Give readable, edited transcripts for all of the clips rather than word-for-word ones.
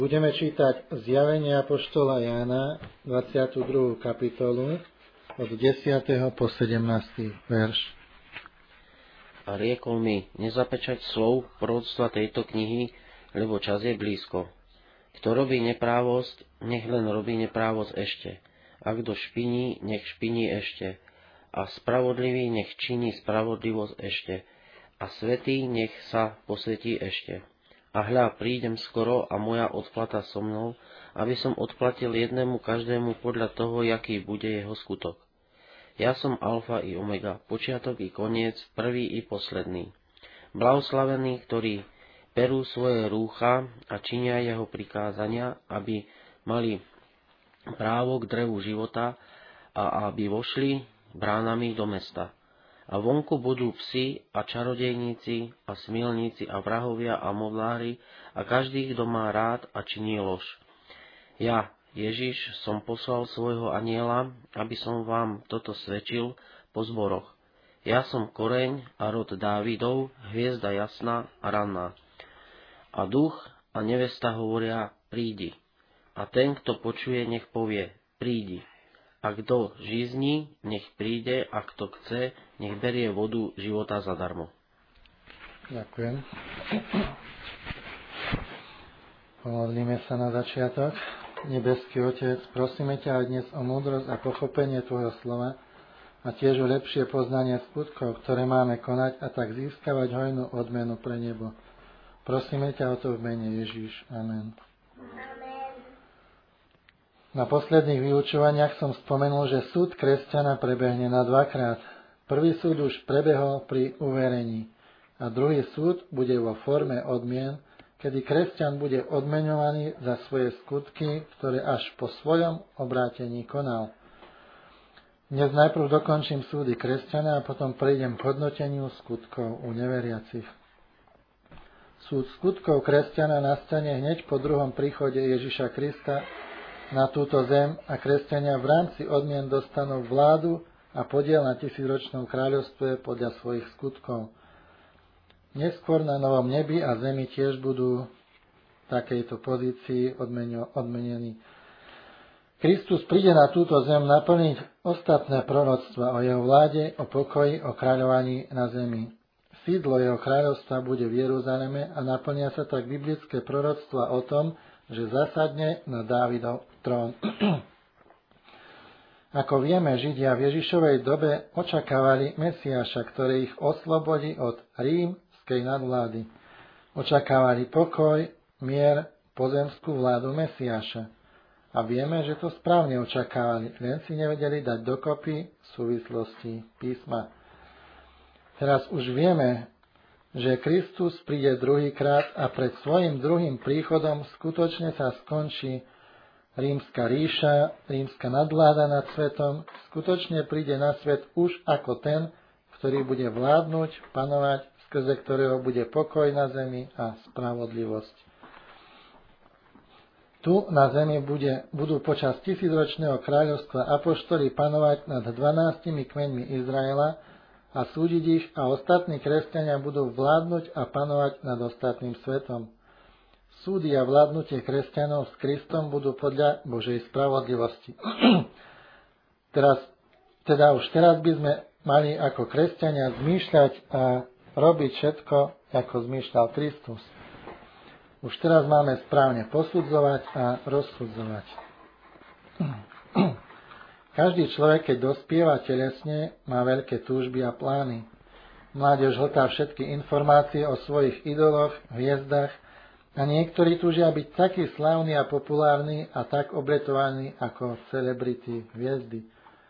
Budeme čítať Zjavenie apoštola Jána, 22. kapitolu, od 10. po 17. verš. A riekol mi, nezapečať slov proroctva tejto knihy, lebo čas je blízko. Kto robí neprávosť, nech len robí neprávosť ešte. A kto špiní, nech špiní ešte. A spravodlivý nech činí spravodlivosť ešte. A svätý nech sa posvätí ešte. A hľa, prídem skoro a moja odplata so mnou, aby som odplatil jednému každému podľa toho, jaký bude jeho skutok. Ja som alfa i omega, počiatok i koniec, prvý i posledný. Blahoslavení, ktorí perú svoje rúcha a činia jeho prikázania, aby mali právo k drevu života a aby vošli bránami do mesta. A vonku budú psi a čarodejníci a smilníci a vrahovia a modlári a každý, kto má rád a činí lož. Ja, Ježiš, som poslal svojho anjela, aby som vám toto svedčil po zboroch. Ja som koreň a rod Dávidov, hviezda jasná a ranná. A duch a nevesta hovoria, prídi. A ten, kto počuje, nech povie, prídi. A kto žízni, nech príde, a kto chce, nech berie vodu života zadarmo. Ďakujem. Pomodlíme sa na začiatok. Nebeský Otec, prosíme ťa aj dnes o múdrosť a pochopenie Tvojho slova a tiež o lepšie poznanie skutkov, ktoré máme konať a tak získavať hojnú odmenu pre nebo. Prosíme ťa o to v mene Ježiš. Amen. Na posledných vyučovaniach som spomenul, že súd kresťana prebehne na dvakrát. Prvý súd už prebehol pri uverení a druhý súd bude vo forme odmien, kedy kresťan bude odmeňovaný za svoje skutky, ktoré až po svojom obrátení konal. Dnes najprv dokončím súdy kresťana a potom prejdem k hodnoteniu skutkov u neveriacich. Súd skutkov kresťana nastane hneď po druhom príchode Ježiša Krista na túto zem a kresťania v rámci odmien dostanú vládu a podiel na tisícročnom kráľovstve podľa svojich skutkov. Neskôr na novom nebi a zemi tiež budú v takejto pozícii odmenení. Kristus príde na túto zem naplniť ostatné proroctva o jeho vláde, o pokoji, o kráľovaní na zemi. Sídlo jeho kráľovstva bude v Jeruzaleme a naplnia sa tak biblické proroctva o tom, že zasadne na Dávidov trón. Ako vieme, Židia v Ježišovej dobe očakávali Mesiáša, ktorý ich oslobodí od rímskej nadvlády. Očakávali pokoj, mier, pozemskú vládu Mesiáša. A vieme, že to správne očakávali, len si nevedeli dať dokopy súvislosti písma. Teraz už vieme, že Kristus príde druhýkrát a pred svojim druhým príchodom skutočne sa skončí rímska ríša, rímska nadvláda nad svetom, skutočne príde na svet už ako ten, ktorý bude vládnuť, panovať, skrze ktorého bude pokoj na zemi a spravodlivosť. Tu na zemi budú počas tisícročného kráľovstva apoštoli panovať nad 12 kmeňmi Izraela, a súdiť ich a ostatní kresťania budú vládnuť a panovať nad ostatným svetom. Súdy a vládnutie kresťanov s Kristom budú podľa Božej spravodlivosti. Už teraz by sme mali ako kresťania zmýšľať a robiť všetko, ako zmýšľal Kristus. Už teraz máme správne posudzovať a rozsudzovať. Každý človek, keď dospieva telesne, má veľké túžby a plány. Mládež hltá všetky informácie o svojich idoloch, hviezdach a niektorí túžia byť takí slávni a populárni a tak obletovaní ako celebrity hviezdy.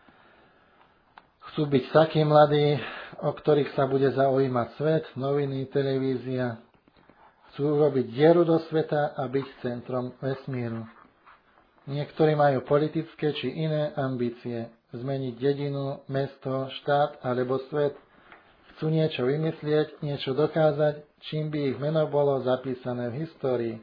Chcú byť takí mladí, o ktorých sa bude zaujímať svet, noviny, televízia. Chcú robiť dieru do sveta a byť centrom vesmíru. Niektorí majú politické či iné ambície, zmeniť dedinu, mesto, štát alebo svet. Chcú niečo vymyslieť, niečo dokázať, čím by ich meno bolo zapísané v histórii.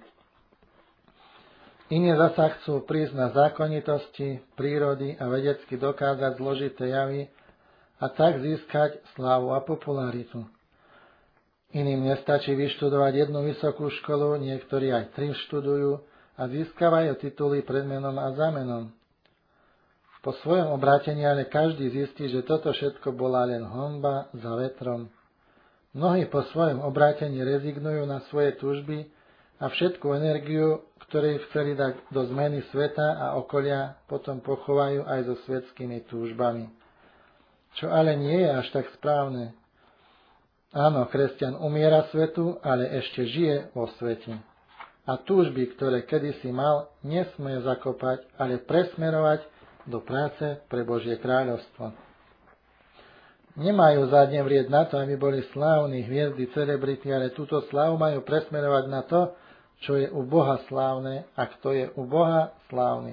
Iní zasa chcú prísť na zákonitosti, prírody a vedecky dokázať zložité javy a tak získať slávu a popularitu. Iným nestačí vyštudovať jednu vysokú školu, niektorí aj 3 študujú a získavajú tituly pred menom a za menom. Po svojom obrátení ale každý zistí, že toto všetko bola len honba za vetrom. Mnohí po svojom obrátení rezignujú na svoje túžby a všetku energiu, ktorú chceli dať do zmeny sveta a okolia, potom pochovajú aj so svetskými túžbami. Čo ale nie je až tak správne. Áno, kresťan umiera svetu, ale ešte žije vo svete. A túžby, ktoré kedysi mal, nesmie zakopať, ale presmerovať do práce pre Božie kráľovstvo. Nemajú zadne vrieť na to, aby boli slávni hviezdy, celebrity, ale túto slávu majú presmerovať na to, čo je u Boha slávne a kto je u Boha slávny.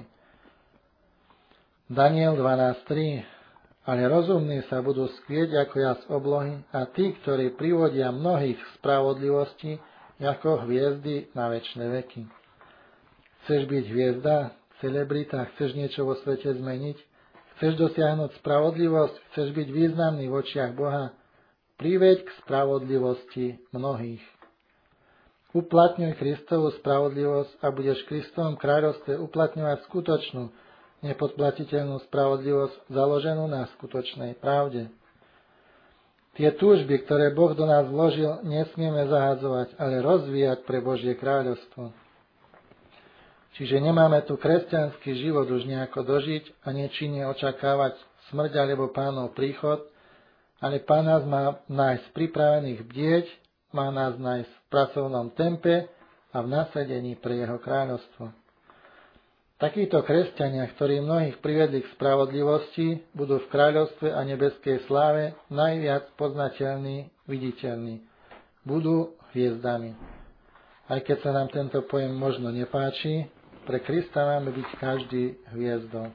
Daniel 12.3. Ale rozumní sa budú skvieť ako jas oblohy a tí, ktorí privodia mnohých spravodlivosti, ako hviezdy na večné veky. Chceš byť hviezda, celebrita, chceš niečo vo svete zmeniť? Chceš dosiahnuť spravodlivosť? Chceš byť významný v očiach Boha? Priveď k spravodlivosti mnohých. Uplatňuj Kristovu spravodlivosť a budeš v Kristovom kráľovstve uplatňovať skutočnú, nepodplatiteľnú spravodlivosť založenú na skutočnej pravde. Tie túžby, ktoré Boh do nás vložil, nesmieme zahadzovať, ale rozvíjať pre Božie kráľovstvo. Čiže nemáme tu kresťanský život už nejako dožiť a nečinne očakávať smrť alebo Pánov príchod, ale Pán nás má nájsť pripravených bdieť, má nás nájsť v pracovnom tempe a v nasadení pre Jeho kráľovstvo. Takíto kresťania, ktorí mnohých privedli k spravodlivosti, budú v kráľovstve a nebeskej sláve najviac poznateľní, viditeľní. Budú hviezdami. Aj keď sa nám tento pojem možno nepáči, pre Krista máme byť každý hviezdou.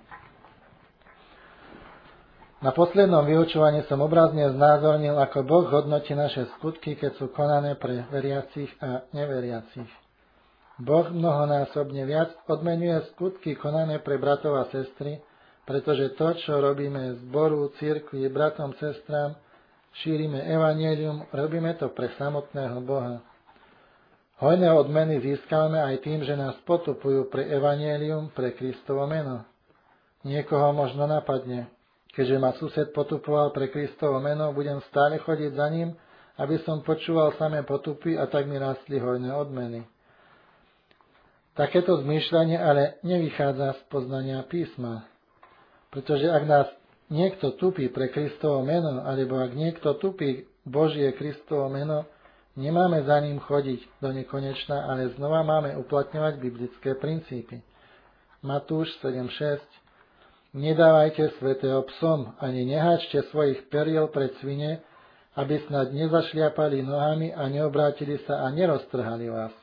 Na poslednom vyučovaní som obrazne znázornil, ako Boh hodnotí naše skutky, keď sú konané pre veriacich a neveriacich. Boh mnohonásobne viac odmenuje skutky konané pre bratov a sestry, pretože to, čo robíme zboru, cirkvi, bratom, sestrám, šírime evanjelium, robíme to pre samotného Boha. Hojné odmeny získame aj tým, že nás potupujú pre evanjelium, pre Kristovo meno. Niekoho možno napadne. Keďže ma sused potupoval pre Kristovo meno, budem stále chodiť za ním, aby som počúval samé potupy a tak mi rastli hojné odmeny. Takéto zmýšľanie ale nevychádza z poznania písma. Pretože ak nás niekto tupí pre Kristovo meno, alebo ak niekto tupí Božie Kristovo meno, nemáme za ním chodiť do nekonečna, ale znova máme uplatňovať biblické princípy. Matúš 7.6. Nedávajte svätého psom, ani neháčte svojich periel pred svine, aby snad nezašliapali nohami a neobrátili sa a neroztrhali vás.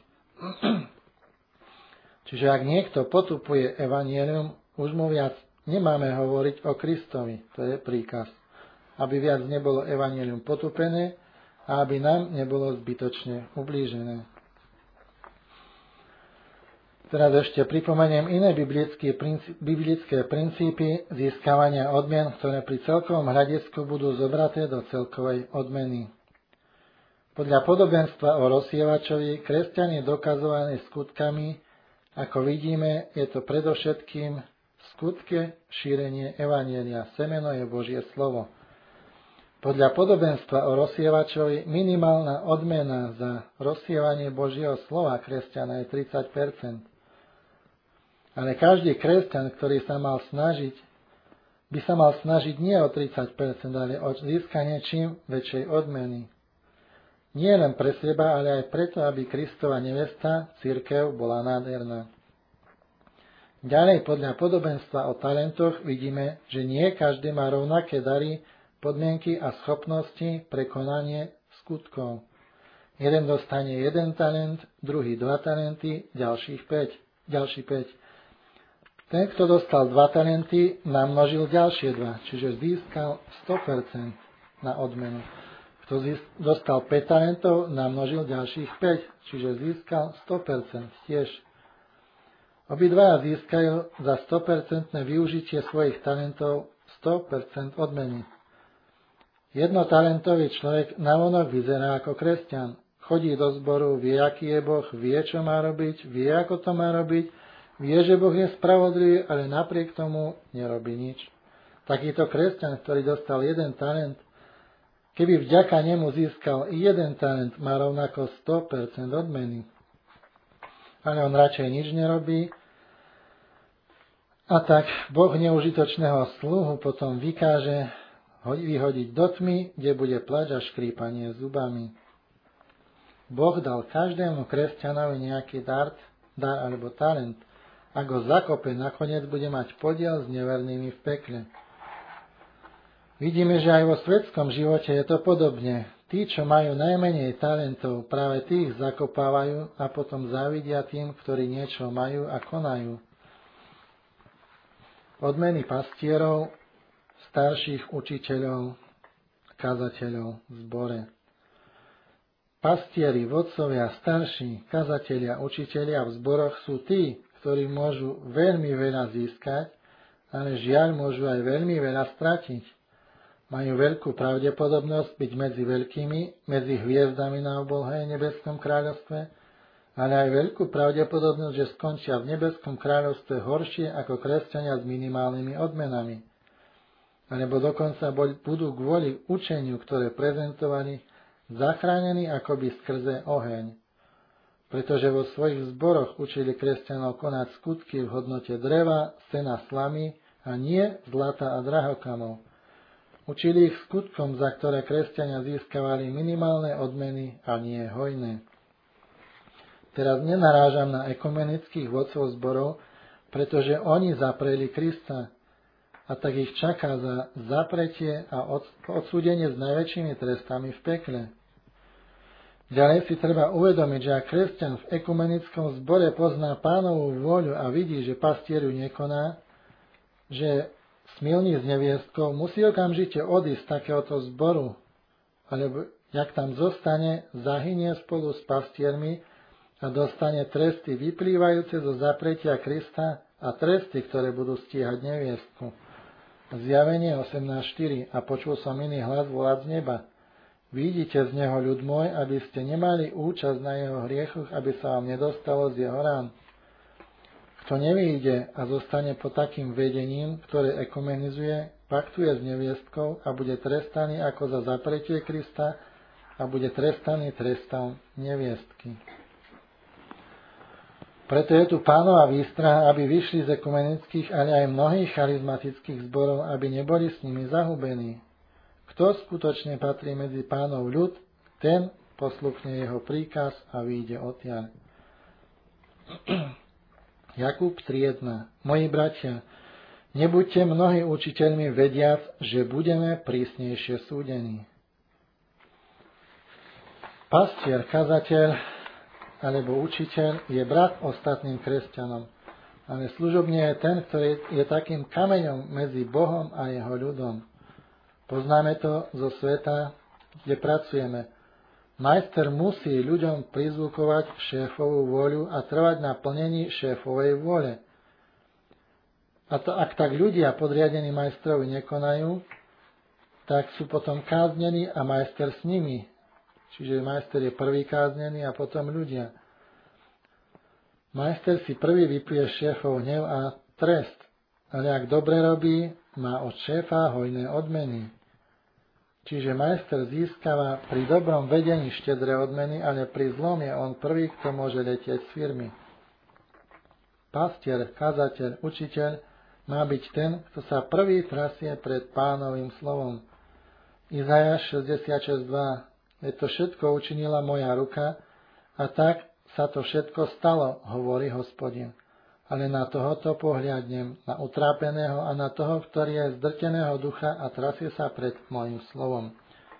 Čiže ak niekto potupuje evanjelium, už mu viac nemáme hovoriť o Kristovi, to je príkaz, aby viac nebolo evanjelium potupené a aby nám nebolo zbytočne ublížené. Teraz ešte pripomeniem iné biblické princípy získavania odmien, ktoré pri celkovom hľadisku budú zobraté do celkovej odmeny. Podľa podobenstva o rozsievačovi kresťan je dokazovaný skutkami. Ako vidíme, je to predovšetkým skutke šírenie evanjelia. Semeno je Božie slovo. Podľa podobenstva o rozsievačovi minimálna odmena za rozsievanie Božieho slova kresťana je 30%. Ale každý kresťan, ktorý sa mal snažiť, by sa mal snažiť nie o 30%, ale o získanie čím väčšej odmeny. Nie len pre seba, ale aj preto, aby Kristova nevesta, cirkev, bola nádherná. Ďalej podľa podobenstva o talentoch vidíme, že nie každý má rovnaké dary, podmienky a schopnosti pre konanie skutkov. Jeden dostane 1 talent, druhý 2 talenty, ďalší 5. Ten, kto dostal 2 talenty, namnožil ďalšie 2, čiže získal 100% na odmenu. Kto dostal 5 talentov, namnožil ďalších 5, čiže získal 100% tiež. Obidvaja získajú za 100% využitie svojich talentov 100% odmeny. Jednotalentový človek navonok vyzerá ako kresťan, chodí do zboru, vie, aký je Boh, vie, čo má robiť, vie, ako to má robiť, vie, že Boh je spravodlivý, ale napriek tomu nerobí nič. Takýto kresťan, ktorý dostal 1 talent, keby vďaka nemu získal 1 talent, má rovnako 100% odmeny. Ale on radšej nič nerobí. A tak Boh neužitočného sluhu potom vykáže vyhodiť do tmy, kde bude plač a škrípanie zubami. Boh dal každému kresťanovi nejaký dar alebo talent. Ak ho zakope, nakoniec bude mať podiel s nevernými v pekle. Vidíme, že aj vo svetskom živote je to podobne. Tí, čo majú najmenej talentov, práve tých zakopávajú a potom závidia tým, ktorí niečo majú a konajú. Odmeny pastierov, starších učiteľov, kazateľov v zbore. Pastieri, vodcovia, starší, kazatelia, učitelia v zboroch sú tí, ktorí môžu veľmi veľa získať, ale žiaľ môžu aj veľmi veľa stratiť. Majú veľkú pravdepodobnosť byť medzi veľkými, medzi hviezdami na oblohe v nebeskom kráľovstve, ale aj veľkú pravdepodobnosť, že skončia v nebeskom kráľovstve horšie ako kresťania s minimálnymi odmenami. Alebo dokonca budú kvôli učeniu, ktoré prezentovali, zachránení akoby skrze oheň. Pretože vo svojich zboroch učili kresťanov konať skutky v hodnote dreva, sena, slamy a nie zlata a drahokamov. Učili ich skutkom, za ktoré kresťania získavali minimálne odmeny a nie hojné. Teraz nenarážam na ekumenických vodcov zborov, pretože oni zapreli Krista a tak ich čaká za zapretie a odsúdenie s najväčšími trestami v pekle. Ďalej si treba uvedomiť, že ak kresťan v ekumenickom zbore pozná Pánovú vôľu a vidí, že pastier ju nekoná, že smilní s neviestkou, musí okamžite odísť z takéhoto zboru, alebo jak tam zostane, zahynie spolu s pastiermi a dostane tresty vyplývajúce zo zapretia Krista a tresty, ktoré budú stíhať neviestku. Zjavenie 18.4. A počul som iný hlas volať z neba. Vyjdite z neho, ľud môj, aby ste nemali účasť na jeho hriechoch, aby sa vám nedostalo z jeho rán. Kto nevyjde a zostane pod takým vedením, ktoré ekumenizuje, paktuje s neviestkou a bude trestaný ako za zapretie Krista a bude trestaný trestom neviestky. Preto je tu Pánova výstraha, aby vyšli z ekumenických, ale aj mnohých charizmatických zborov, aby neboli s nimi zahubení. Kto skutočne patrí medzi Pánov ľud, ten posluchne jeho príkaz a vyjde odtiaľ. Jakub 3.1. Moji bratia, nebuďte mnohí učiteľmi vediac, že budeme prísnejšie súdení. Pastier, kazateľ alebo učiteľ je brat ostatným kresťanom, ale služobný je ten, ktorý je takým kameňom medzi Bohom a jeho ľudom. Poznáme to zo sveta, kde pracujeme. Majster musí ľuďom prizvukovať šéfovú vôľu a trvať na plnení šéfovej vôle. A to, ak tak ľudia podriadení majstrovi nekonajú, tak sú potom káznení a majster s nimi. Čiže majster je prvý káznený a potom ľudia. Majster si prvý vypije šéfov hnev a trest, ale ak dobre robí, má od šéfa hojné odmeny. Čiže majster získava pri dobrom vedení štedré odmeny, ale pri zlom je on prvý, kto môže letieť z firmy. Pastier, kazateľ, učiteľ má byť ten, kto sa prvý trasie pred Pánovým slovom. Izaiáš 66.2. Je to všetko učinila moja ruka a tak sa to všetko stalo, hovorí Hospodin. Ale na tohoto pohľadnem, na utrápeného a na toho, ktorý je zdrteného ducha a trasie sa pred mojim slovom.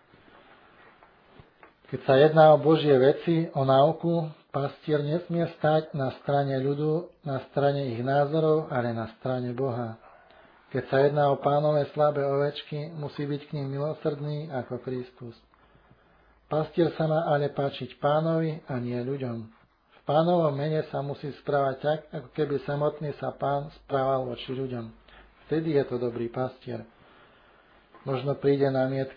Keď sa jedná o Božie veci, o náuku, pastier nesmie stať na strane ľudu, na strane ich názorov, ale na strane Boha. Keď sa jedná o Pánové slabé ovečky, musí byť k nim milosrdný ako Kristus. Pastier sa má ale páčiť Pánovi a nie ľuďom. V Pánovom mene sa musí správať tak, ako keby samotný sa Pán správal voči ľuďom. Vtedy je to dobrý pastier. Možno príde námietka,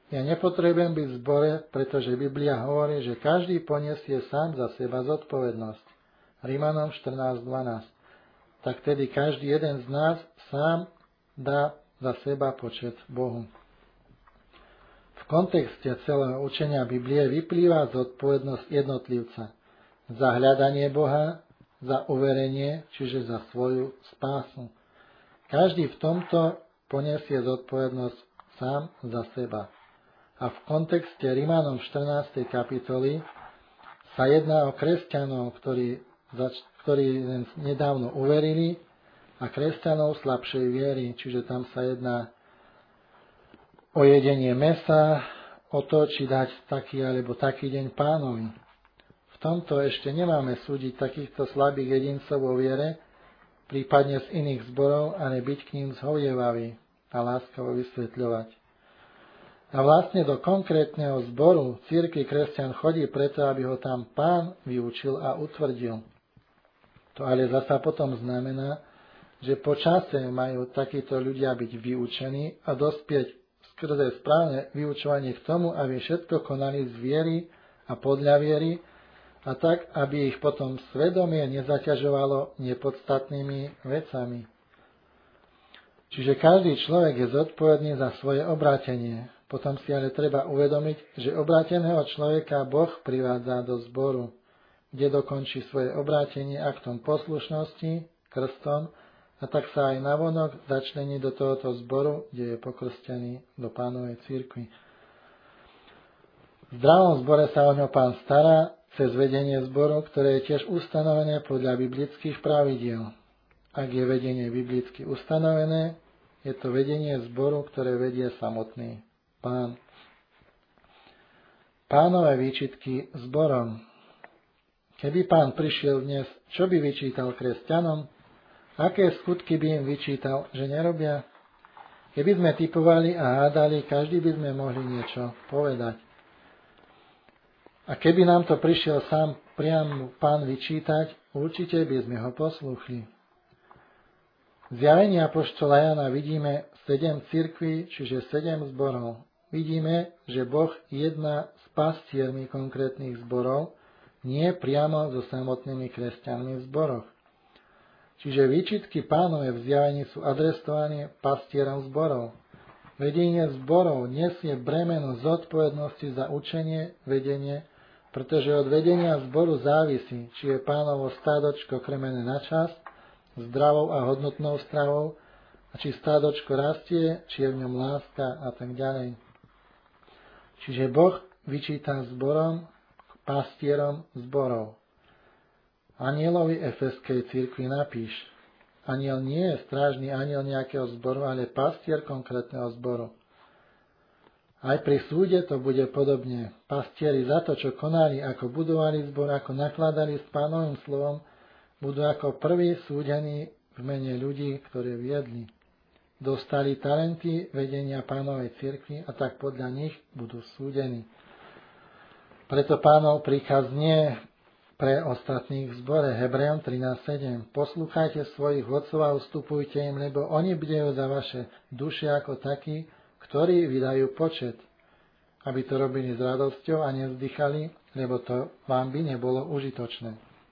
Ja nepotrebujem byť v zbore, pretože Biblia hovorí, že každý poniesie sám za seba zodpovednosť. Rímanom 14.12. Tak tedy každý jeden z nás sám dá za seba počet Bohu. V kontexte celého učenia Biblie vyplýva zodpovednosť jednotlivca za hľadanie Boha, za uverenie, čiže za svoju spásu. Každý v tomto poniesie zodpovednosť sám za seba. A v kontexte Rímanom 14. kapitoly sa jedná o kresťanov, ktorí nedávno uverili, a kresťanov slabšej viery, čiže tam sa jedná o jedenie mäsa, o to, či dať taký alebo taký deň Pánovi. V tomto ešte nemáme súdiť takýchto slabých jedincov vo viere, prípadne z iných zborov, a nebyť k ním zhovievavý a láskavo vysvetľovať. A vlastne do konkrétneho zboru cirkvi kresťan chodí preto, aby ho tam Pán vyučil a utvrdil. To ale zasa potom znamená, že po čase majú takíto ľudia byť vyučení a dospieť skrze správne vyučovanie k tomu, aby všetko konali z viery a podľa viery, a tak, aby ich potom svedomie nezaťažovalo nepodstatnými vecami. Čiže každý človek je zodpovedný za svoje obrátenie. Potom si ale treba uvedomiť, že obráteného človeka Boh privádza do zboru, kde dokončí svoje obrátenie aktom poslušnosti, krstom, a tak sa aj navonok začlení do tohoto zboru, kde je pokrstený do Pánovej cirkvi. V zdravom zbore sa o ňo Pán stará cez vedenie zboru, ktoré je tiež ustanovené podľa biblických pravidiel. Ak je vedenie biblicky ustanovené, je to vedenie zboru, ktoré vedie samotný Pán. Pánové výčitky zborom. Keby Pán prišiel dnes, čo by vyčítal kresťanom? Aké skutky by im vyčítal, že nerobia? Keby sme typovali a hádali, každý by sme mohli niečo povedať. A keby nám to prišiel sám priam Pán vyčítať, určite by sme ho poslúchli. V zjavení apoštola Jana vidíme 7 cirkví, čiže 7 zborov. Vidíme, že Boh jedná s pastiermi konkrétnych zborov, nie priamo so samotnými kresťanmi v zboroch. Čiže výčitky Pánove v zjavení sú adresované pastierom zborov. Vedenie zborov nesie bremeno zodpovednosti za učenie, vedenie, pretože od vedenia zboru závisí, či je Pánovo stádočko krmené na čas, zdravou a hodnotnou stravou, a či stádočko rastie, či je v ňom láska a tak ďalej. Čiže Boh vyčíta zborom, pastierom zborov. Anielovi efeskej cirkvi napíš. Aniel nie je strážny aniel nejakého zboru, ale pastier konkrétneho zboru. Aj pri súde to bude podobne. Pastieri za to, čo konali, ako budovali zbor, ako nakladali s Pánovým slovom, budú ako prví súdení v mene ľudí, ktorí viedli. Dostali talenty vedenia Pánovej cirkvi a tak podľa nich budú súdení. Preto Pánov príkaz nie pre ostatných v zbore. Hebrejom 13.7. Poslúchajte svojich vodcov a ustupujte im, lebo oni bdejú za vaše duše ako takí, ktorí vydajú počet, aby to robili s radosťou a nevzdychali, lebo to vám by nebolo užitočné.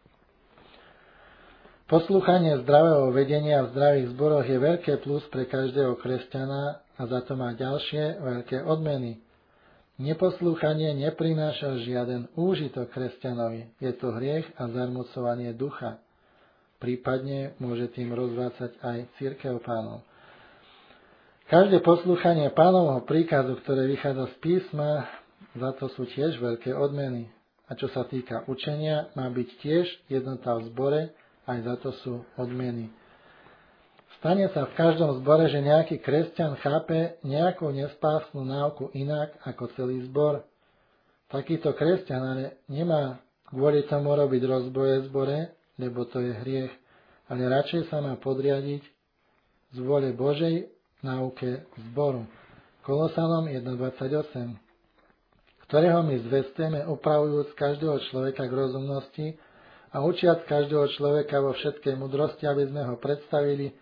Poslúchanie zdravého vedenia v zdravých zboroch je veľké plus pre každého kresťana a za to má ďalšie veľké odmeny. Neposlúchanie neprináša žiaden úžitok kresťanovi. Je to hriech a zarmucovanie ducha. Prípadne môže tým rozvácať aj cirkev Pánov. Každé poslúchanie Pánovho príkazu, ktoré vychádza z písma, za to sú tiež veľké odmeny. A čo sa týka učenia, má byť tiež jednota v zbore, aj za to sú odmeny. Stane sa v každom zbore, že nejaký kresťan chápe nejakú nespásnu náuku inak ako celý zbor. Takýto kresťan ale nemá kvôli tomu robiť rozboje v zbore, lebo to je hriech, ale radšej sa má podriadiť z vôle Božej náuke zboru. Kolosanom 1.28, ktorého my zvestujeme upravujúc každého človeka k rozumnosti a učiac každého človeka vo všetkej mudrosti, aby sme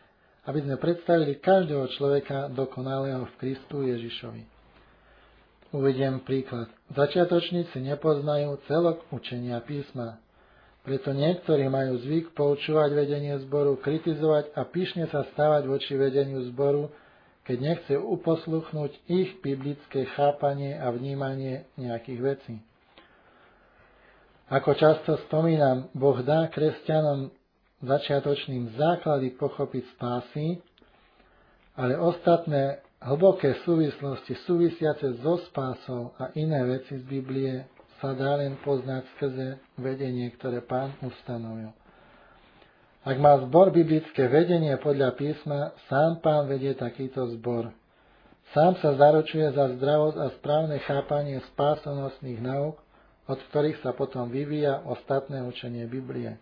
predstavili každého človeka dokonalého v Kristu Ježišovi. Uvediem príklad. Začiatočníci nepoznajú celok učenia písma. Preto niektorí majú zvyk poučovať vedenie zboru, kritizovať a pyšne sa stávať voči vedeniu zboru, keď nechce uposluchnúť ich biblické chápanie a vnímanie nejakých vecí. Ako často spomínam, Boh dá kresťanom začiatočným základy pochopiť spásy, ale ostatné hlboké súvislosti súvisiace so spásou a iné veci z Biblie sa dá len poznať skrze vedenie, ktoré Pán ustanovil. Ak má zbor biblické vedenie podľa písma, sám Pán vedie takýto zbor. Sám sa zaručuje za zdravosť a správne chápanie spásonosných náuk, od ktorých sa potom vyvíja ostatné učenie Biblie.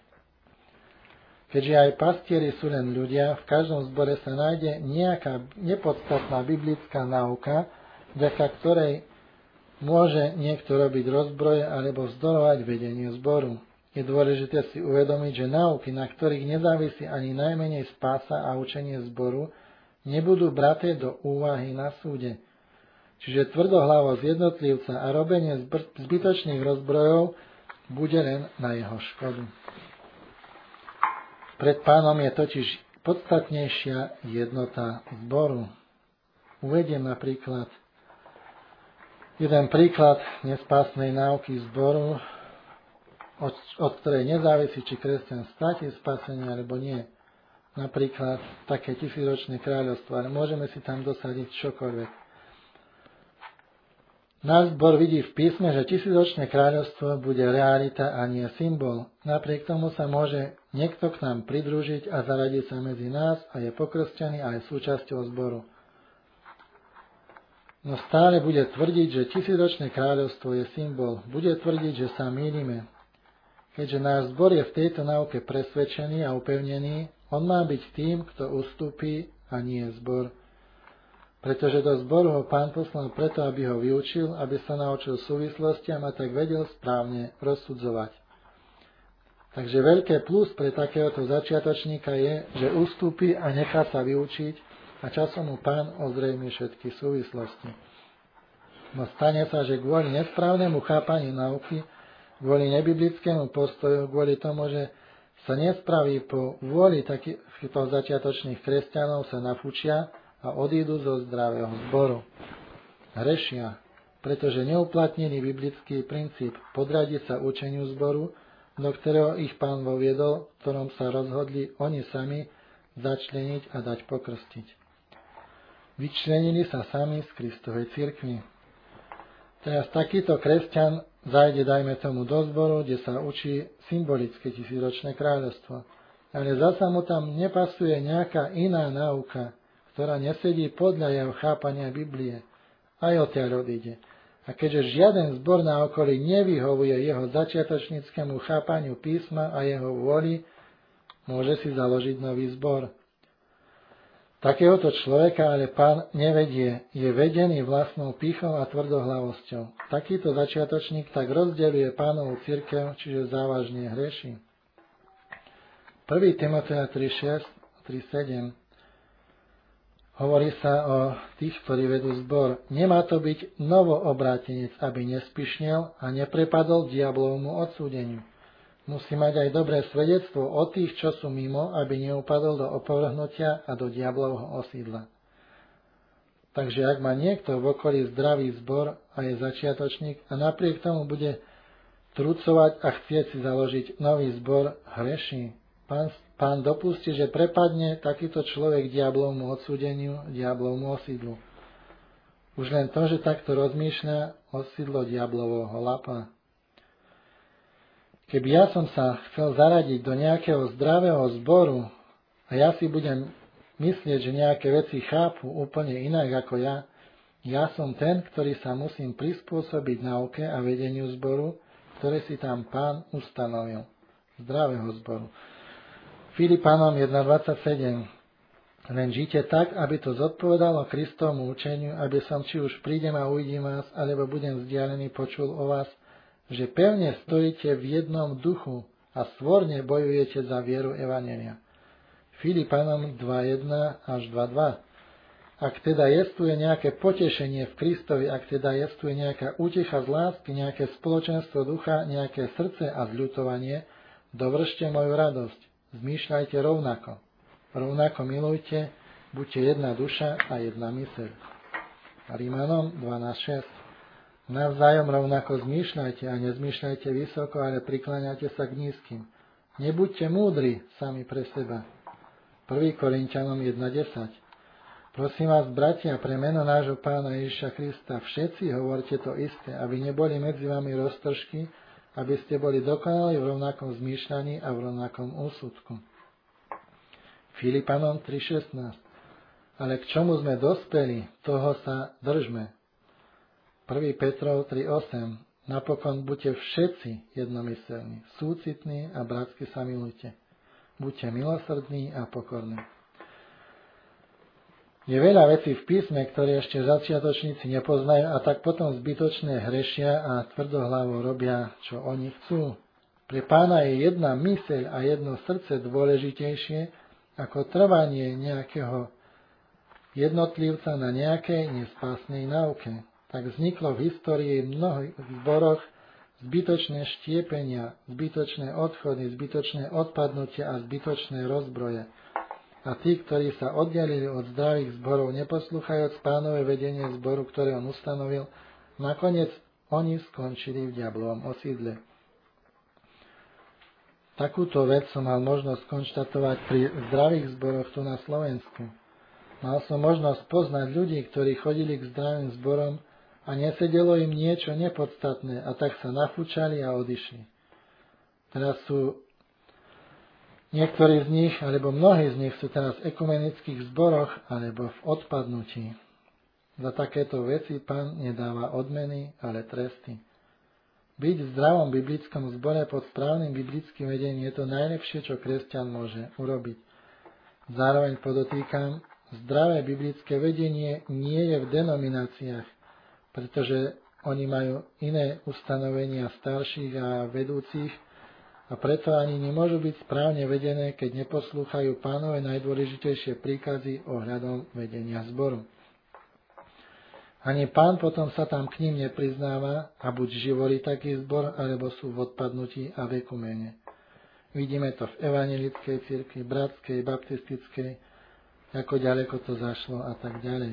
Keďže aj pastieri sú len ľudia, v každom zbore sa nájde nejaká nepodstatná biblická náuka, vďaka ktorej môže niekto robiť rozbroje alebo vzdorovať vedeniu zboru. Je dôležité si uvedomiť, že náuky, na ktorých nezávisí ani najmenej spása a učenie zboru, nebudú braté do úvahy na súde. Čiže tvrdohlavosť jednotlivca a robenie zbytočných rozbrojov bude len na jeho škodu. Pred Pánom je totiž podstatnejšia jednota zboru. Uvediem napríklad jeden príklad nespásnej náuky zboru, od ktorej nezávisí, či kresťan stratí spasenie alebo nie. Napríklad také 1000-ročné kráľovstvo, ale môžeme si tam dosadiť čokoľvek. Náš zbor vidí v písme, že 1000-ročné kráľovstvo bude realita a nie symbol. Napriek tomu sa môže niekto k nám pridružiť a zaradiť sa medzi nás a je pokrstený a je súčasťou zboru. No stále bude tvrdiť, že 1000-ročné kráľovstvo je symbol. Bude tvrdiť, že sa mýlime. Keďže náš zbor je v tejto náuke presvedčený a upevnený, on má byť tým, kto ustúpi a nie zbor. Pretože do zboru ho Pán poslal preto, aby ho vyučil, aby sa naučil súvislostiam a tak vedel správne rozsudzovať. Takže veľké plus pre takéhoto začiatočníka je, že ustúpi a nechá sa vyučiť a časom mu Pán ozrejmí všetky súvislosti. No stane sa, že kvôli nesprávnemu chápaniu nauky, kvôli nebiblickému postoju, kvôli tomu, že sa nespraví po vôli takýchto začiatočných kresťanov, sa nafúčia a odídu zo zdravého zboru. Hrešia, pretože neuplatnili biblický princíp podradiť sa učeniu zboru, do ktorého ich Pán voviedol, v ktorom sa rozhodli oni sami začleniť a dať pokrstiť. Vyčlenili sa sami z Kristovej cirkvi. Teraz takýto kresťan zajde, dajme tomu, do zboru, kde sa učí symbolické 1000-ročné kráľovstvo. Ale zasa mu tam nepasuje nejaká iná náuka, ktorá nesedí podľa jeho chápania Biblie. Aj odtiaľ odíde. A keďže žiaden zbor na okolí nevyhovuje jeho začiatočníckemu chápaniu písma a jeho vôli, môže si založiť nový zbor. Takéhoto človeka ale Pán nevedie, je vedený vlastnou pýchou a tvrdohlavosťou. Takýto začiatočník tak rozdeľuje Pánovu cirkev, čiže závažne hreší. 1. Timoteja 3.6, 3.7 hovorí sa o tých, ktorí vedú zbor. Nemá to byť novoobrátenec, aby nespišnel a neprepadol diablovmu odsúdeniu. Musí mať aj dobré svedectvo o tých, čo sú mimo, aby neupadol do opovrhnutia a do diablovho osídla. Takže ak má niekto v okolí zdravý zbor a je začiatočník a napriek tomu bude trucovať a chcieť si založiť nový zbor, hreší. Pán dopustí, že prepadne takýto človek diablovmu odsúdeniu, diablovmu osídlu. Už len to, že takto rozmýšľa, osídlo diablovho lapa. Keby ja som sa chcel zaradiť do nejakého zdravého zboru a ja si budem myslieť, že nejaké veci chápu úplne inak ako ja som ten, ktorý sa musím prispôsobiť nauke a vedeniu zboru, ktoré si tam Pán ustanovil. Zdravého zboru. Filipanom 1.27. Len žite tak, aby to zodpovedalo Kristovmu učeniu, aby som, či už prídem a uvidím vás, alebo budem vzdialený, počul o vás, že pevne stojíte v jednom duchu a svorne bojujete za vieru evanjelia. Filipanom 2.1 až 2.2. Ak teda jestuje nejaké potešenie v Kristovi, ak teda jestuje nejaká útecha z lásky, nejaké spoločenstvo ducha, nejaké srdce a zľutovanie, dovršte moju radosť. Zmýšľajte rovnako. Rovnako milujte, buďte jedna duša a jedna myseľ. Rímanom 12.6. Navzájom rovnako zmýšľajte a nezmýšľajte vysoko, ale prikláňajte sa k nízkym. Nebuďte múdri sami pre seba. 1. Korinťanom 1.10. Prosím vás, bratia, pre meno nášho Pána Ježiša Krista, všetci hovorte to isté, aby neboli medzi vami roztržky, aby ste boli dokonali v rovnakom zmýšľaní a v rovnakom úsudku. Filipanom 3.16. Ale k čomu sme dospeli, toho sa držme. 1. Petrov 3.8. Napokon buďte všetci jednomyselní, súcitní a bratsky sa milujte. Buďte milosrdní a pokorní. Je veľa vecí v písme, ktoré ešte začiatočníci nepoznajú a tak potom zbytočne hrešia a tvrdohlavo robia, čo oni chcú. Pre Pána je jedna myseľ a jedno srdce dôležitejšie ako trvanie nejakého jednotlivca na nejakej nespásnej náuke. Tak vzniklo v histórii mnohých zboroch zbytočné štiepenia, zbytočné odchody, zbytočné odpadnutia a zbytočné rozbroje. A tí, ktorí sa oddelili od zdravých zborov, neposlúchajúc Pánové vedenie zboru, ktoré on ustanovil, nakoniec oni skončili v diablovom osídle. Takúto vec som mal možnosť konštatovať pri zdravých zboroch tu na Slovensku. Mal som možnosť poznať ľudí, ktorí chodili k zdravým zborom a nesedelo im niečo nepodstatné a tak sa nafúčali a odišli. Teraz sú niektorí z nich, alebo mnohí z nich sú teraz v ekumenických zboroch alebo v odpadnutí. Za takéto veci Pán nedáva odmeny, ale tresty. Byť v zdravom biblickom zbore pod správnym biblickým vedením je to najlepšie, čo kresťan môže urobiť. Zároveň podotýkam, zdravé biblické vedenie nie je v denomináciách, pretože oni majú iné ustanovenia starších a vedúcich, a preto ani nemôžu byť správne vedené, keď neposlúchajú Pánove najdôležitejšie príkazy ohľadom vedenia zboru. Ani Pán potom sa tam k ním nepriznáva a buď živorí taký zbor, alebo sú v odpadnutí a v ekumene. Vidíme to v evanjelickej cirkvi, bratskej, baptistickej, ako ďaleko to zašlo a tak ďalej.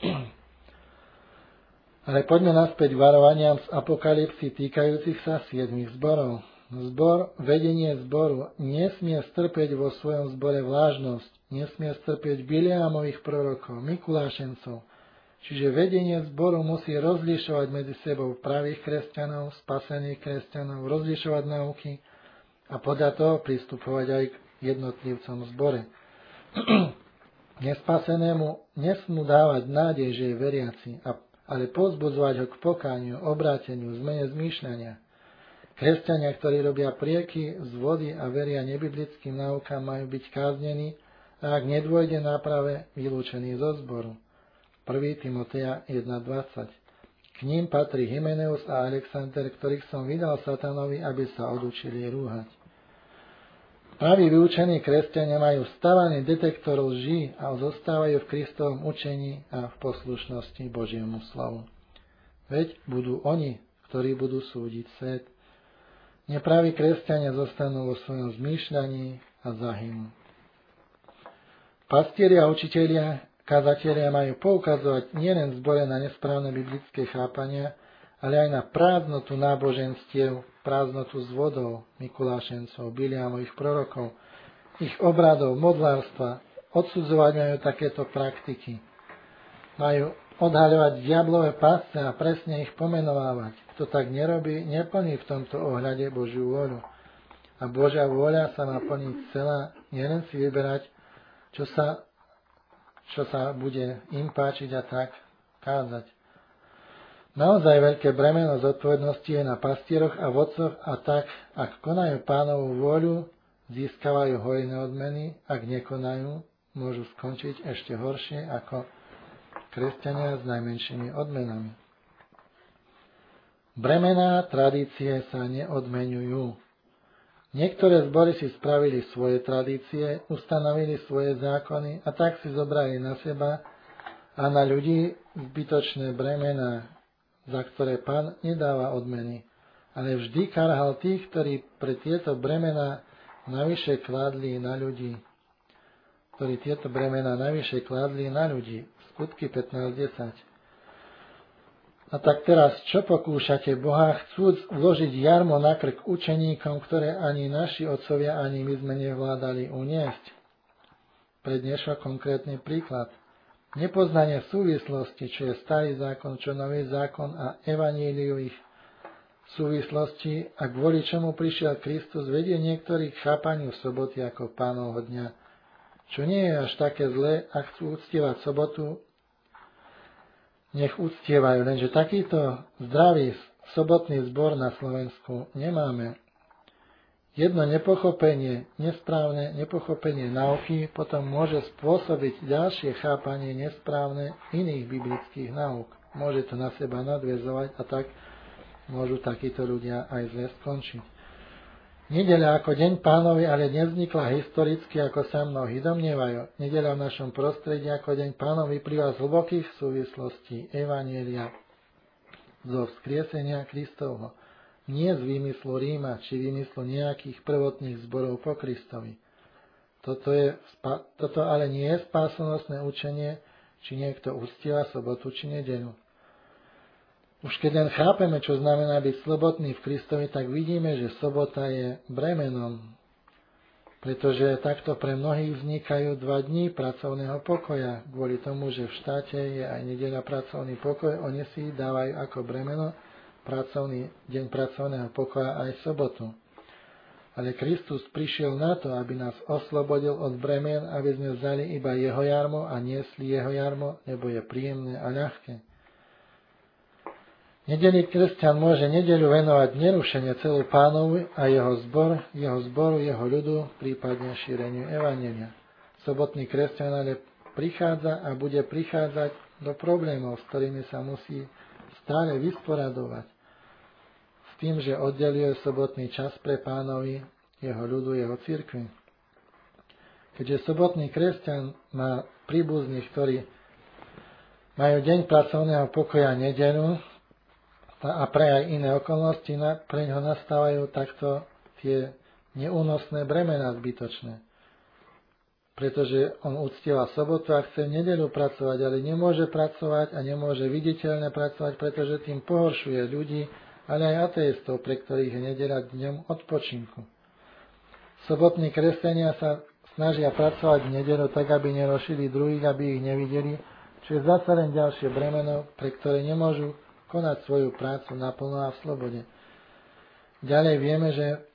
Ale poďme naspäť k varovaniam z Apokalypsy týkajúcich sa 7 zborov. Vedenie zboru nesmie strpieť vo svojom zbore vlážnosť, nesmie strpieť Biliámových prorokov, Mikulášencov. Čiže vedenie zboru musí rozlišovať medzi sebou pravých kresťanov, spasených kresťanov, rozlišovať nauky a podľa toho pristupovať aj k jednotlivcom v zbore. Nespasenému nesmú dávať nádej, že je veriaci, ale povzbudzovať ho k pokániu, obráteniu, zmene zmýšľania. Kresťania, ktorí robia prieky z vody a veria nebiblickým náukám, majú byť káznení a ak nedôjde náprave, vylúčení zo zboru. 1. Timoteja 1.20. K ním patrí Hymeneus a Alexander, ktorých som vydal satanovi, aby sa odučili rúhať. Praví vyučení kresťania majú stavaný detektor lží a zostávajú v Kristovom učení a v poslušnosti Božiemu slovu. Veď budú oni, ktorí budú súdiť svet. Nepraví kresťania zostanú vo svojom zmýšľaní a zahynú. Pastieri a učitelia, kazatelia majú poukazovať nielen v zbore na nesprávne biblické chápania, ale aj na prázdnotu náboženstiev, prázdnotu z vodou, Mikulášencov, Biliámových prorokov, ich obradov, modlárstva. Odsudzovať majú takéto praktiky. Majú odhaľovať diablové pásce a presne ich pomenovávať. Kto tak nerobí, neplní v tomto ohľade Božiu vôľu. A Božia vôľa sa má plniť celá, nielen si vyberať, čo sa bude im páčiť a tak kázať. Naozaj veľké bremeno zodpovednosti je na pastieroch a vodcoch a tak, ak konajú Pánovu vôľu, získavajú hojné odmeny, ak nekonajú, môžu skončiť ešte horšie ako kresťania s najmenšími odmenami. Bremená tradície sa neodmeňujú. Niektoré zbory si spravili svoje tradície, ustanovili svoje zákony a tak si zobrali na seba a na ľudí zbytočné bremená, za ktoré Pán nedáva odmeny, ale vždy karhal tých, ktorí pre tieto bremená navyše kládli na ľudí. Skutky 15:10. A tak teraz, čo pokúšate Boha, chcúc vložiť jarmo na krk učeníkom, ktoré ani naši otcovia, ani my sme nevládali uniesť? Predniesol konkrétny príklad. Nepoznanie súvislosti, čo je starý zákon, čo nový zákon a evaníliu ich súvislosti a kvôli čomu prišiel Kristus, vedie niektorých k chápaniu soboty ako Pánovho dňa. Čo nie je až také zlé, ak chcú uctievať sobotu, nech uctievajú, lenže takýto zdravý sobotný zbor na Slovensku nemáme. Jedno nesprávne nepochopenie nauky potom môže spôsobiť ďalšie chápanie nesprávne iných biblických nauk. Môže to na seba nadväzovať a tak môžu takíto ľudia aj zle skončiť. Nedeľa ako deň Pánovi ale nevznikla historicky, ako sa mnohí domnievajú. Nedeľa v našom prostredí ako deň Pánov vyplýva z hlbokých súvislostí evanjelia zo vzkriesenia Kristovho. Nie z výmyslu Ríma, či výmyslu nejakých prvotných zborov po Kristovi. Toto ale nie je spásonosné učenie, či niekto uctieva sobotu či nedeľu. Už keď len chápeme, čo znamená byť slobodný v Kristovi, tak vidíme, že sobota je bremenom, pretože takto pre mnohých vznikajú 2 dní pracovného pokoja. Kvôli tomu, že v štáte je aj nedeľa pracovný pokoj, oni si dávajú ako bremeno pracovný deň pracovného pokoja aj sobotu. Ale Kristus prišiel na to, aby nás oslobodil od bremien, aby sme vzali iba jeho jarmo a niesli jeho jarmo, lebo je príjemné a ľahké. Nedeľný kresťan môže nedeľu venovať nerušene celú Pánovi a jeho zboru, jeho ľudu, prípadne šíreniu evanjelia. Sobotný kresťan ale prichádza a bude prichádzať do problémov, s ktorými sa musí stále vysporadovať. S tým, že oddeluje sobotný čas pre Pánovi, jeho ľudu, jeho cirkvi. Keďže sobotný kresťan má príbuzných, ktorí majú deň pracovného pokoja nedeľu, a pre aj iné okolnosti pre ňo nastávajú takto tie neúnosné bremená zbytočné. Pretože on uctieva sobotu a chce v nedeľu pracovať, ale nemôže pracovať a nemôže viditeľne pracovať, pretože tým pohoršuje ľudí, ale aj ateistov, pre ktorých je nedeľa dňom odpočinku. Sobotní kresťania sa snažia pracovať v nedeľu tak, aby nerošili druhých, aby ich nevideli, čo je zase len ďalšie bremeno, pre ktoré nemôžu konať svoju prácu naplno a v slobode. Ďalej vieme, že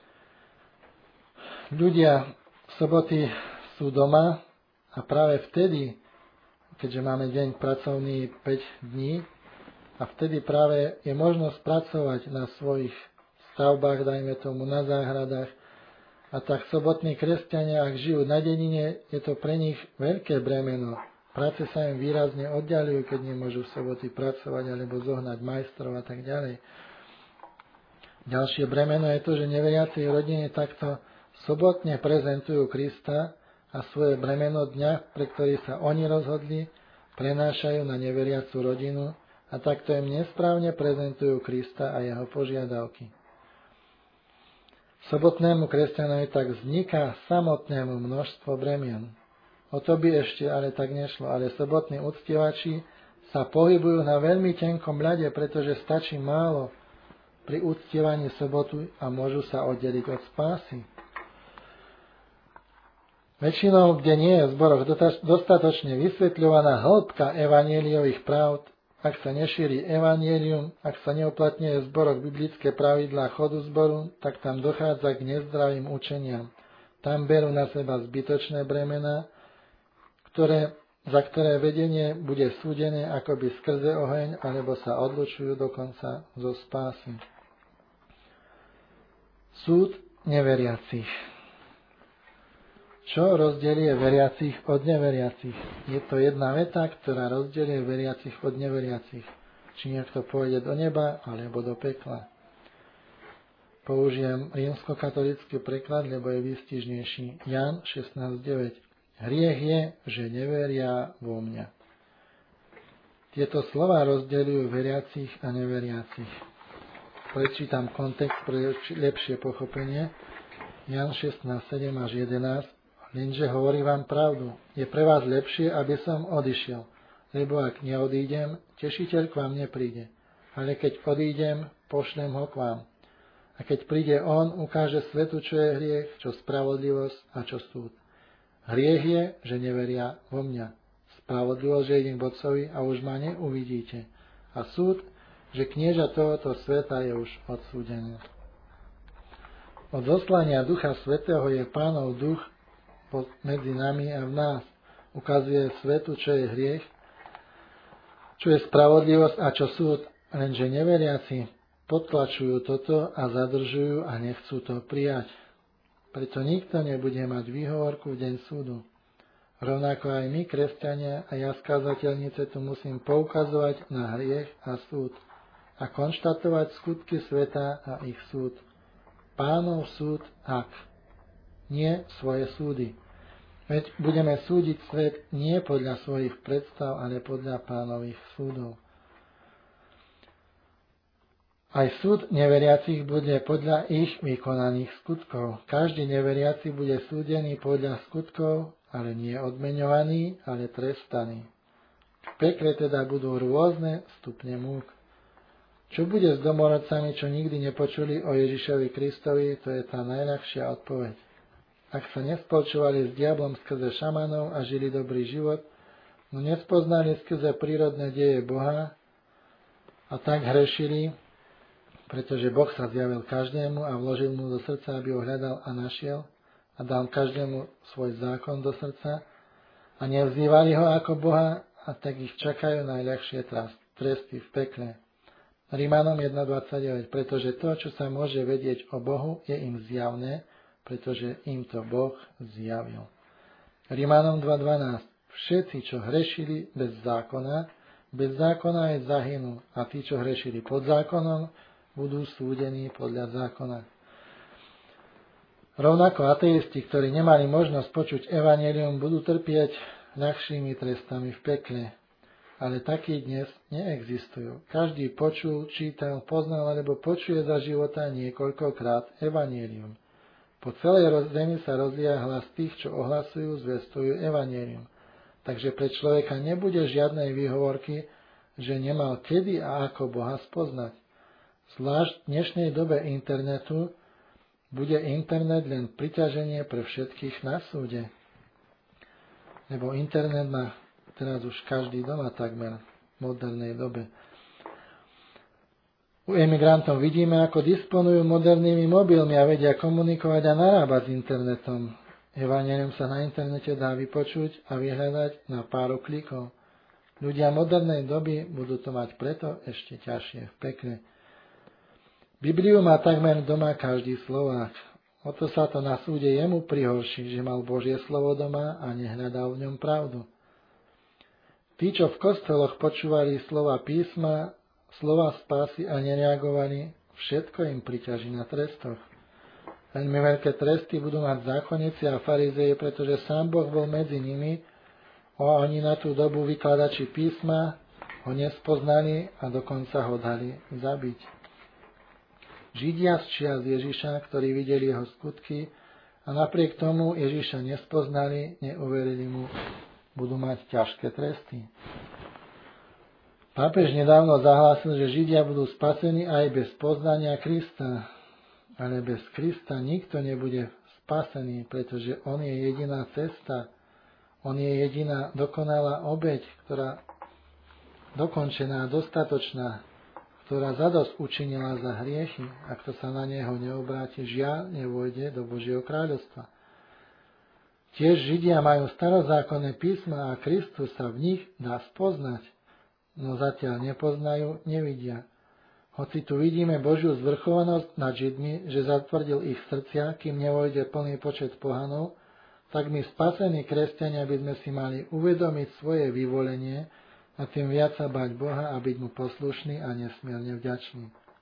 ľudia soboty sú doma a práve vtedy, keďže máme deň pracovný 5 dní, a vtedy práve je možnosť pracovať na svojich stavbách, dajme tomu na záhradách, a tak sobotní kresťania, ak žijú na dedine, je to pre nich veľké bremeno. Práce sa im výrazne oddialujú, keď nemôžu v soboty pracovať alebo zohnať majstrov a tak ďalej. Ďalšie bremeno je to, že neveriaci rodine takto sobotne prezentujú Krista a svoje bremeno dňa, pre ktorý sa oni rozhodli, prenášajú na neveriacu rodinu a takto im nesprávne prezentujú Krista a jeho požiadavky. Sobotnému kresťanovi tak vzniká samotnému množstvo bremien. O to by ešte ale tak nešlo, ale sobotní uctievači sa pohybujú na veľmi tenkom ľade, pretože stačí málo pri uctievaní sobotu a môžu sa oddeliť od spásy. Väčšinou, kde nie je v zboroch dostatočne vysvetľovaná hĺbka evanjeliových pravd, ak sa nešíri evanjelium, ak sa neuplatňuje v zboroch biblické pravidlá chodu zboru, tak tam dochádza k nezdravým učeniam. Tam berú na seba zbytočné bremená, za ktoré vedenie bude súdené akoby skrze oheň, alebo sa odlučujú dokonca zo spásy. Súd neveriacich. Čo rozdelie veriacich od neveriacich? Je to jedna veta, ktorá rozdelie veriacich od neveriacich. Či niekto pôjde do neba, alebo do pekla. Použijem rímskokatolícky preklad, lebo je výstižnejší. Ján 16:9. Hriech je, že neveria vo mňa. Tieto slova rozdeľujú veriacich a neveriacich. Prečítam kontext pre lepšie pochopenie. Jan 16:7 až 11. Lenže hovorí vám pravdu. Je pre vás lepšie, aby som odišiel. Lebo ak neodídem, tešiteľ k vám nepríde. Ale keď odídem, pošlem ho k vám. A keď príde on, ukáže svetu, čo je hriech, čo spravodlivosť a čo súd. Hriech je, že neveria vo mňa. Spravodlivosť, že idem k Otcovi a už ma neuvidíte. A súd, že knieža tohoto sveta je už odsúdený. Od zoslania Ducha Svätého je Pánov duch medzi nami a v nás. Ukazuje svetu, čo je hriech, čo je spravodlivosť a čo súd. Lenže neveriaci potlačujú toto a zadržujú a nechcú to prijať. Preto nikto nebude mať výhovorku v deň súdu. Rovnako aj my, kresťania a ja, skazateľnice, tu musím poukazovať na hriech a súd a konštatovať skutky sveta a ich súd. Pánov súd ak, nie svoje súdy. Veď budeme súdiť svet nie podľa svojich predstav, ale podľa Pánových súdov. Aj súd neveriacich bude podľa ich vykonaných skutkov. Každý neveriaci bude súdený podľa skutkov, ale nie odmeňovaný, ale trestaný. V pekle teda budú rôzne stupne múk. Čo bude s domorodcami, čo nikdy nepočuli o Ježišovi Kristovi, to je tá najľahšia odpoveď. Ak sa nespolčovali s diablom skrze šamanov a žili dobrý život, no nespoznali skrze prírodné deje Boha a tak hrešili, pretože Boh sa zjavil každému a vložil mu do srdca, aby ho hľadal a našiel a dal každému svoj zákon do srdca a nevzývali ho ako Boha a tak ich čakajú najľahšie tresty v pekle. Rímanom 1.29, pretože to, čo sa môže vedieť o Bohu, je im zjavné, pretože im to Boh zjavil. Rímanom 2.12, všetci, čo hrešili bez zákona aj zahynú a tí, čo hrešili pod zákonom, budú súdení podľa zákona. Rovnako ateisti, ktorí nemali možnosť počuť evanjelium, budú trpieť ľahšími trestami v pekle. Ale takí dnes neexistujú. Každý počul, čítal, poznal alebo počuje za života niekoľkokrát evanjelium. Po celej zemi sa rozvíja hlas tých, čo ohlasujú, zvestujú evanjelium. Takže pre človeka nebude žiadnej výhovorky, že nemal kedy a ako Boha spoznať. Zvlášť v dnešnej dobe internetu bude internet len priťaženie pre všetkých na súde. Lebo internet má teraz už každý doma takmer v modernej dobe. U emigrantov vidíme, ako disponujú modernými mobilmi a vedia komunikovať a narábať s internetom. Evanjelium sa na internete dá vypočuť a vyhľadať na pár klikov. Ľudia modernej doby budú to mať preto ešte ťažšie v pekle. Bibliu má takmer doma každý Slovák. O to sa to na súde jemu prihorší, že mal Božie slovo doma a nehľadal v ňom pravdu. Tí, čo v kostoloch počúvali slova písma, slova spásy a nereagovali, všetko im priťaží na trestoch. Veľmi veľké tresty budú mať zákonníci a farizeji, pretože sám Boh bol medzi nimi a oni na tú dobu vykladači písma ho nespoznali a dokonca ho dali zabiť. Židia z čias Ježiša, ktorí videli jeho skutky a napriek tomu Ježiša nespoznali, neuverili mu, budú mať ťažké tresty. Pápež nedávno zahlásil, že Židia budú spasení aj bez poznania Krista, ale bez Krista nikto nebude spasený, pretože on je jediná cesta, on je jediná dokonalá obeť, ktorá dokončená, dostatočná, ktorá zadosť učinila za hriechy, a kto sa na neho neobráti, žiaľ nevojde do Božieho kráľovstva. Tiež Židia majú starozákonné písma a Kristus sa v nich dá spoznať, no zatiaľ nepoznajú, nevidia. Hoci tu vidíme Božiu zvrchovanosť nad Židmi, že zatvrdil ich srdcia, kým nevojde plný počet pohanov, tak my spasení kresťania by sme si mali uvedomiť svoje vyvolenie a tým viac sa bať Boha a byť mu poslušný a nesmierne vďačný.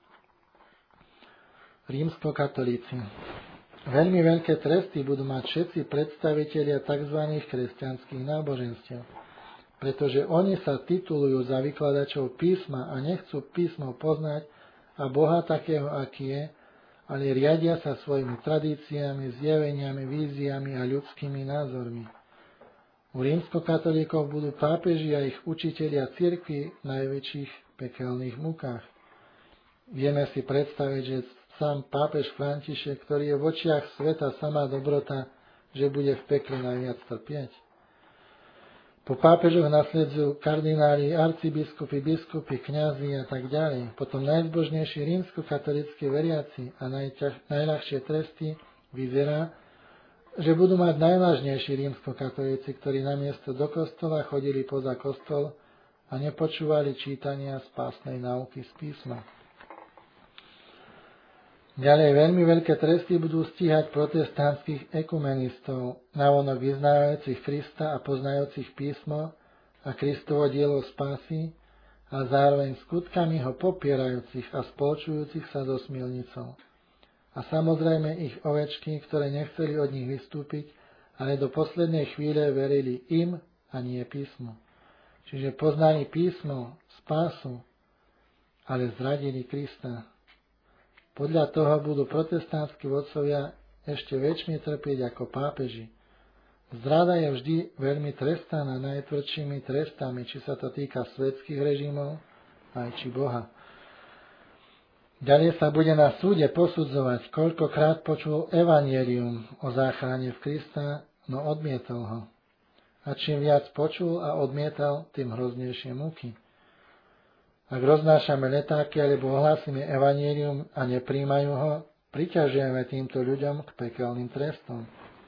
Rímskokatolíci. Veľmi veľké tresty budú mať všetci predstavitelia tzv. Kresťanských náboženstiev. pretože oni sa titulujú za vykladačov písma a nechcú písmo poznať a Boha takého, aký je, ale riadia sa svojimi tradíciami, zjaveniami, víziami a ľudskými názormi. U rímskokatolíkov budú pápeži a ich učitelia cirkvi v najväčších pekelných mukách. Vieme si predstaviť, že sám pápež František, ktorý je v očiach sveta samá dobrota, že bude v pekle najviac trpieť. Po pápežoch nasledzujú kardináli, arcibiskupy, biskupy, kňazi a tak ďalej. Potom najzbožnejší rímskokatolícki veriaci a najľahšie tresty vyzerá, že budú mať najvážnejší rímskokatolíci, ktorí namiesto do kostola chodili poza kostol a nepočúvali čítania spásnej náuky z písma. Ďalej veľmi veľké tresty budú stíhať protestantských ekumenistov, navonok vyznávajúcich Krista a poznajúcich písmo a Kristovo dielo spásy a zároveň skutkami ho popierajúcich a spolčujúcich sa so smilnicou. A samozrejme ich ovečky, ktoré nechceli od nich vystúpiť, ale do poslednej chvíle verili im a nie písmu. Čiže poznali písmo, spásu, ale zradili Krista. Podľa toho budú protestantskí vodcovia ešte väčšine trpieť ako pápeži. Zrada je vždy veľmi trestaná najtvrdšími trestami, či sa to týka svetských režimov, aj či Boha. Ďalej sa bude na súde posudzovať, koľkokrát počul evanjelium o záchrane v Krista, no odmietol ho. A čím viac počul a odmietal, tým hroznejšie múky. Ak roznášame letáky alebo ohlásime evanjelium a nepríjmajú ho, priťažujeme týmto ľuďom k pekelným trestom.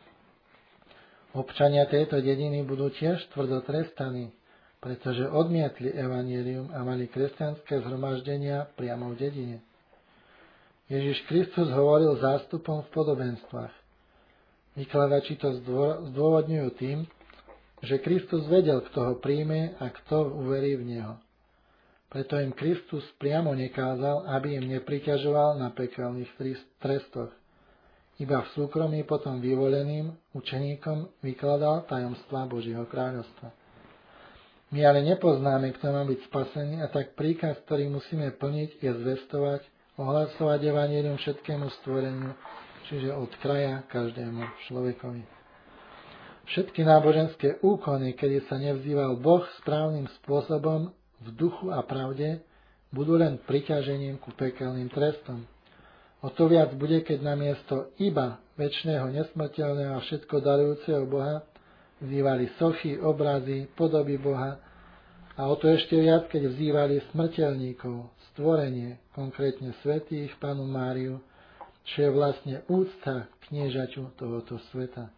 Občania tejto dediny budú tiež tvrdo trestaní, pretože odmietli evanjelium a mali kresťanské zhromaždenia priamo v dedine. Ježiš Kristus hovoril zástupom v podobenstvách. Vykladači to zdôvodňujú tým, že Kristus vedel, kto ho príjme a kto uverí v Neho. Preto im Kristus priamo nekázal, aby im nepriťažoval na pekelných trestoch. Iba v súkromí potom vyvoleným učeníkom vykladal tajomstvá Božieho kráľovstva. My ale nepoznáme, kto má byť spasený, a tak príkaz, ktorý musíme plniť, je zvestovať, ohlasovať evanjelium všetkému stvoreniu, čiže od kraja každému človekovi. Všetky náboženské úkony, kedy sa nevzýval Boh správnym spôsobom, v duchu a pravde, budú len priťažením ku pekelným trestom. O to viac bude, keď namiesto iba večného, nesmrteľného a všetko darujúceho Boha vzývali sochy, obrazy, podoby Boha, a o to ešte viac, keď vzývali smrteľníkov, stvorenie, konkrétne svätých, Pannu Máriu, čo je vlastne úcta k kniežaťu tohoto sveta.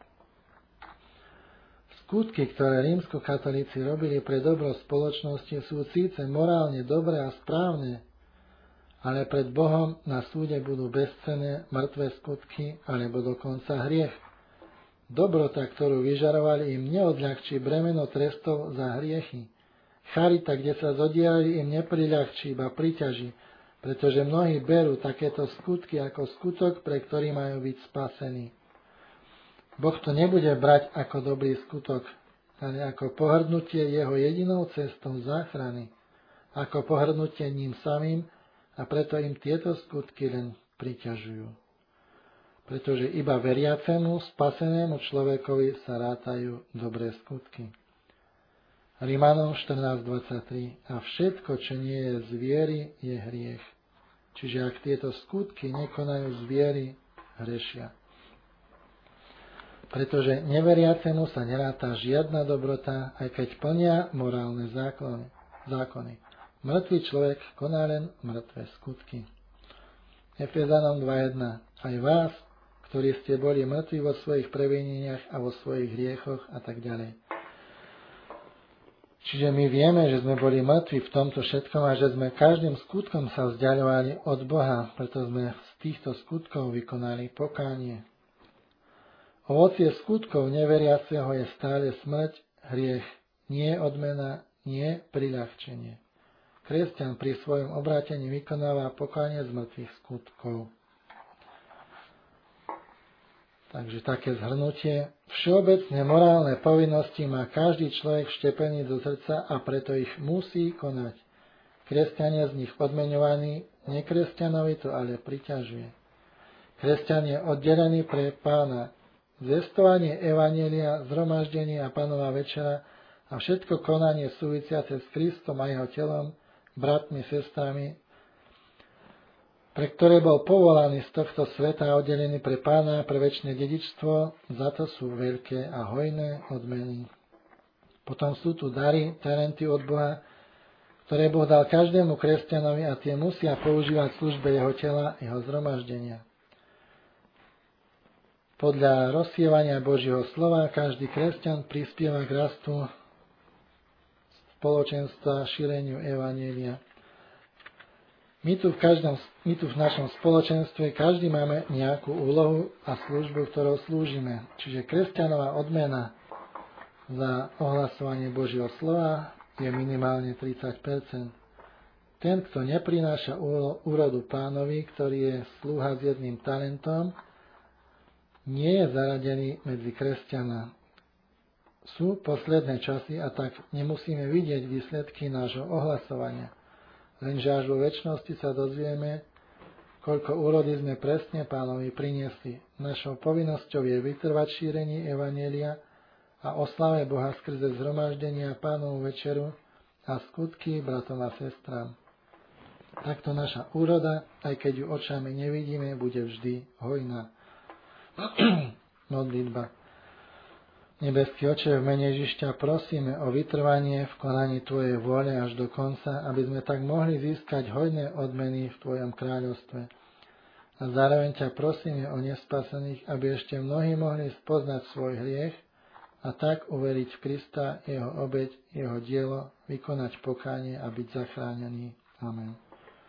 Skutky, ktoré rímskokatolíci robili pre dobro spoločnosti, sú síce morálne dobré a správne, ale pred Bohom na súde budú bezcenné mŕtve skutky alebo dokonca hriech. Dobrota, ktorú vyžarovali, im neodľahčí bremeno trestov za hriechy. Charita, kde sa zodiali, im nepriľahčí, iba priťaží, pretože mnohí berú takéto skutky ako skutok, pre ktorý majú byť spasení. Boh to nebude brať ako dobrý skutok, ale ako pohrdnutie jeho jedinou cestou záchrany, ako pohrdnutie ním samým, a preto im tieto skutky len priťažujú. Pretože iba veriacemu, spasenému človekovi sa rátajú dobré skutky. Rimanom 14.23. A všetko, čo nie je z viery, je hriech. Čiže ak tieto skutky nekonajú z viery, hrešia. Pretože neveriacemu sa neráta žiadna dobrota, aj keď plnia morálne zákony. Mŕtvý človek koná len mŕtve skutky. Efezanom 2.1. Aj vás, ktorí ste boli mŕtvi vo svojich previneniach a vo svojich hriechoch a tak ďalej. Čiže my vieme, že sme boli mŕtvi v tomto všetkom a že sme každým skutkom sa vzdiaľovali od Boha, preto sme z týchto skutkov vykonali pokánie. Ovocie skutkov neveriaceho je stále smrť, hriech, nie odmena, nie priľahčenie. Kresťan pri svojom obrátení vykonáva pokánie z mŕtvych skutkov. Takže také zhrnutie. Všeobecne morálne povinnosti má každý človek vštepený do srdca a preto ich musí konať. Kresťania z nich odmeňovaní, nekresťanovi to ale priťažuje. Kresťan je oddelený pre Pána. Zvestovanie evanjelia, zhromaždenie a Pánova večera a všetko konanie súvisiace s Kristom a jeho telom, bratmi, sestrami, pre ktoré bol povolaný z tohto sveta a oddelený pre Pána, pre večné dedičstvo, za to sú veľké a hojné odmeny. Potom sú tu dary, talenty od Boha, ktoré Boh dal každému kresťanovi a tie musia používať v službe jeho tela, jeho zhromaždenia. Podľa rozsievania Božieho slova každý kresťan prispieva k rastu spoločenstva, šíreniu evanjelia. My tu v našom spoločenstve každý máme nejakú úlohu a službu, ktorou slúžime. Čiže kresťanová odmena za ohlasovanie Božieho slova je minimálne 30%. Ten, kto neprináša úrodu Pánovi, ktorý je slúha s jedným talentom, nie je zaradený medzi kresťana. Sú posledné časy a tak nemusíme vidieť výsledky nášho ohlasovania. Lenže až vo večnosti sa dozvieme, koľko úrody sme presne Pánovi priniesli. Našou povinnosťou je vytrvať šírenie evanjelia a oslave Boha skrze zhromaždenia Pánovu večeru a skutky bratom a sestrám. Takto naša úroda, aj keď ju očami nevidíme, bude vždy hojná. Modlitba. Nebeský Oče, v mene Ježišťa prosíme o vytrvanie v konaní Tvojej vôle až do konca, aby sme tak mohli získať hojné odmeny v Tvojom kráľovstve. A zároveň ťa prosíme o nespasených, aby ešte mnohí mohli spoznať svoj hriech a tak uveriť v Krista, jeho obeť, jeho dielo, vykonať pokánie a byť zachránení. Amen.